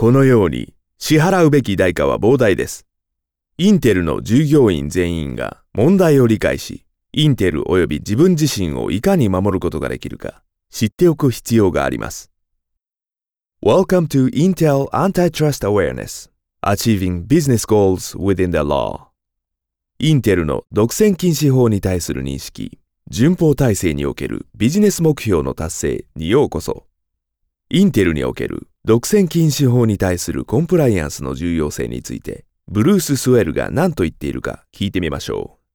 このように支払うべき代価は膨大です。インテルの従業員全員が問題を理解し、インテル及び自分自身をいかに守ることができるか知っておく必要があります。Welcome to Intel Antitrust Awareness, Achieving Business Goals Within the Law。インテルの独占禁止法に対する認識、順法体制におけるビジネス目標の達成にようこそ。インテルにおける独占禁止法に対するコンプライアンスの重要性について、ブルース・スウェルが何と言っているか聞いてみましょう。